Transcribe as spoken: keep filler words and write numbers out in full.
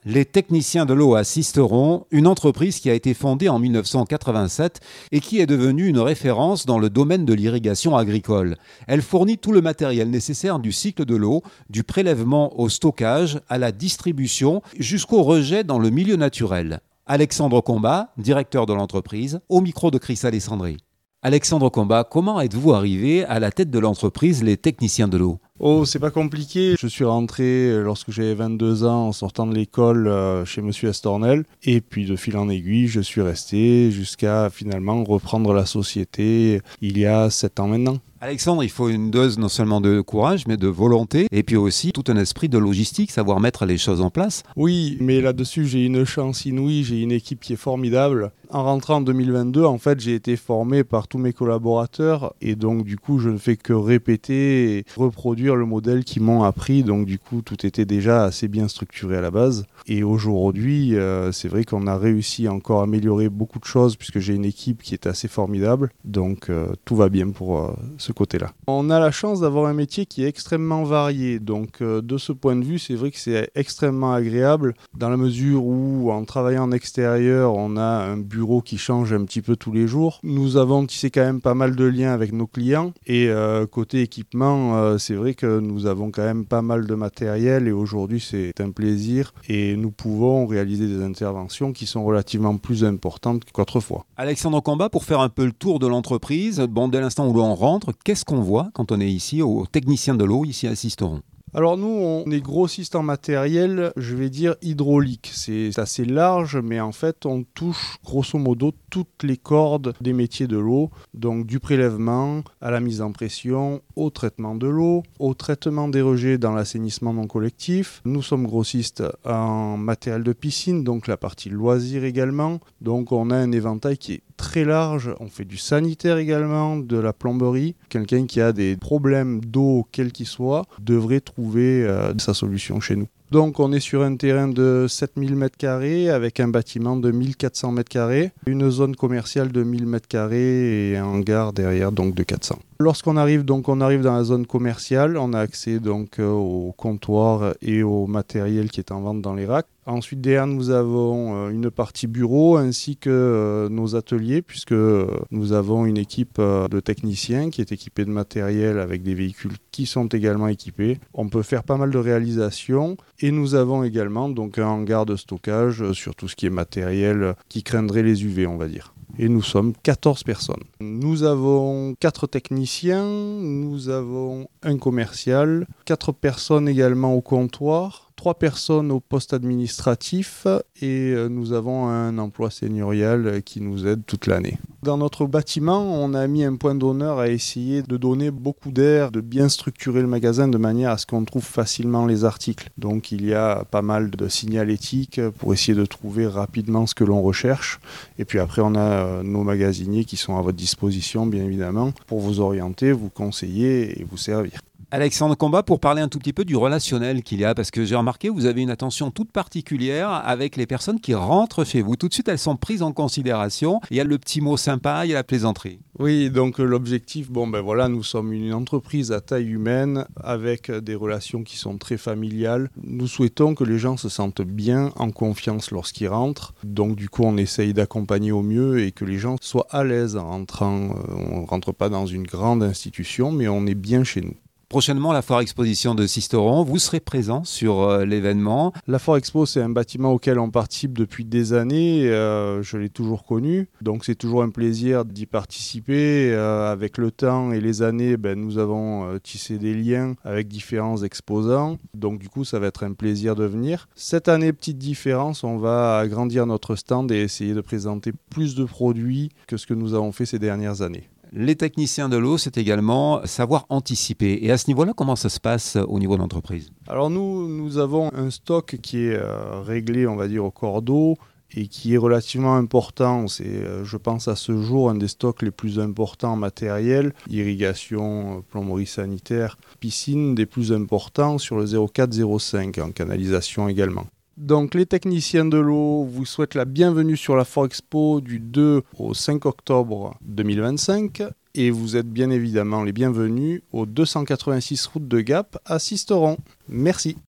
Les techniciens de l'eau à Sisteron, une entreprise qui a été fondée en mille neuf cent quatre-vingt-sept et qui est devenue une référence dans le domaine de l'irrigation agricole. Elle fournit tout le matériel nécessaire du cycle de l'eau, du prélèvement au stockage, à la distribution, jusqu'au rejet dans le milieu naturel. Alexandre Combat, directeur de l'entreprise, au micro de Chris Alessandri. Alexandre Combat, comment êtes-vous arrivé à la tête de l'entreprise Les Techniciens de l'eau ? Oh, c'est pas compliqué. Je suis rentré lorsque j'avais vingt-deux ans en sortant de l'école euh, chez Monsieur Estornel. Et puis de fil en aiguille, je suis resté jusqu'à finalement reprendre la société il y a sept ans maintenant. Alexandre, il faut une dose non seulement de courage, mais de volonté, et puis aussi tout un esprit de logistique, savoir mettre les choses en place. Oui, mais là-dessus, j'ai une chance inouïe, j'ai une équipe qui est formidable. En rentrant en deux mille vingt-deux, en fait, j'ai été formé par tous mes collaborateurs, et donc du coup, je ne fais que répéter et reproduire le modèle qu'ils m'ont appris. Donc du coup, tout était déjà assez bien structuré à la base. Et aujourd'hui, euh, c'est vrai qu'on a réussi à encore améliorer beaucoup de choses, puisque j'ai une équipe qui est assez formidable. Donc euh, tout va bien pour euh, ce côté-là. On a la chance d'avoir un métier qui est extrêmement varié, donc euh, de ce point de vue, c'est vrai que c'est extrêmement agréable dans la mesure où en travaillant en extérieur, on a un bureau qui change un petit peu tous les jours. Nous avons tissé quand même pas mal de liens avec nos clients et euh, côté équipement, euh, c'est vrai que nous avons quand même pas mal de matériel et aujourd'hui c'est un plaisir et nous pouvons réaliser des interventions qui sont relativement plus importantes qu'autrefois. Alexandre Combat, pour faire un peu le tour de l'entreprise, bon, dès l'instant où l'on rentre, qu'est-ce qu'on voit quand on est ici, aux techniciens de l'eau, ici à Sisteron ? Alors nous, on est grossiste en matériel, je vais dire hydraulique. C'est assez large, mais en fait, on touche grosso modo toutes les cordes des métiers de l'eau. Donc du prélèvement à la mise en pression, au traitement de l'eau, au traitement des rejets dans l'assainissement non collectif. Nous sommes grossistes en matériel de piscine, donc la partie loisir également. Donc on a un éventail qui est très large. On fait du sanitaire également, de la plomberie. Quelqu'un qui a des problèmes d'eau, quel qu'il soit, devrait trouver euh, sa solution chez nous. Donc on est sur un terrain de sept mille mètres carrés avec un bâtiment de mille quatre cents mètres carrés, une zone commerciale de mille mètres carrés et un hangar derrière donc de quatre cents. Lorsqu'on arrive donc on arrive dans la zone commerciale, on a accès donc euh, au comptoir et au matériel qui est en vente dans les racks. Ensuite derrière nous avons euh, une partie bureau ainsi que euh, nos ateliers puisque euh, nous avons une équipe euh, de techniciens qui est équipée de matériel avec des véhicules qui sont également équipés. On peut faire pas mal de réalisations. Et nous avons également donc un hangar de stockage sur tout ce qui est matériel qui craindrait les U V, on va dire. Et nous sommes quatorze personnes. Nous avons quatre techniciens, nous avons un commercial, quatre personnes également au comptoir, trois personnes au poste administratif et nous avons un emploi seigneurial qui nous aide toute l'année. Dans notre bâtiment, on a mis un point d'honneur à essayer de donner beaucoup d'air, de bien structurer le magasin de manière à ce qu'on trouve facilement les articles. Donc il y a pas mal de signalétique pour essayer de trouver rapidement ce que l'on recherche. Et puis après, on a nos magasiniers qui sont à votre disposition, bien évidemment, pour vous orienter, vous conseiller et vous servir. Alexandre Combat, pour parler un tout petit peu du relationnel qu'il y a, parce que j'ai remarqué, vous avez une attention toute particulière avec les personnes qui rentrent chez vous. Tout de suite, elles sont prises en considération. Il y a le petit mot sympa, il y a la plaisanterie. Oui, donc l'objectif, bon ben voilà, nous sommes une entreprise à taille humaine avec des relations qui sont très familiales. Nous souhaitons que les gens se sentent bien, en confiance lorsqu'ils rentrent. Donc du coup, on essaye d'accompagner au mieux et que les gens soient à l'aise en rentrant. On ne rentre pas dans une grande institution, mais on est bien chez nous. Prochainement, la Foire Exposition de Sisteron, vous serez présent sur euh, l'événement. La Foire Expo, c'est un bâtiment auquel on participe depuis des années. Euh, je l'ai toujours connu. Donc, c'est toujours un plaisir d'y participer. Euh, avec le temps et les années, ben, nous avons euh, tissé des liens avec différents exposants. Donc, du coup, ça va être un plaisir de venir. Cette année, petite différence, on va agrandir notre stand et essayer de présenter plus de produits que ce que nous avons fait ces dernières années. Les techniciens de l'eau, c'est également savoir anticiper. Et à ce niveau-là, comment ça se passe au niveau de l'entreprise ? Alors nous, nous avons un stock qui est euh, réglé, on va dire, au cordeau et qui est relativement important. C'est, euh, je pense, à ce jour, un des stocks les plus importants en matériel. Irrigation, plomberie sanitaire, piscine, des plus importants sur le zéro quatre zéro cinq, en canalisation également. Donc les techniciens de l'eau vous souhaitent la bienvenue sur la Foire Expo du deux au cinq octobre deux mille vingt-cinq et vous êtes bien évidemment les bienvenus au deux cent quatre-vingt-six route de Gap à Sisteron. Merci.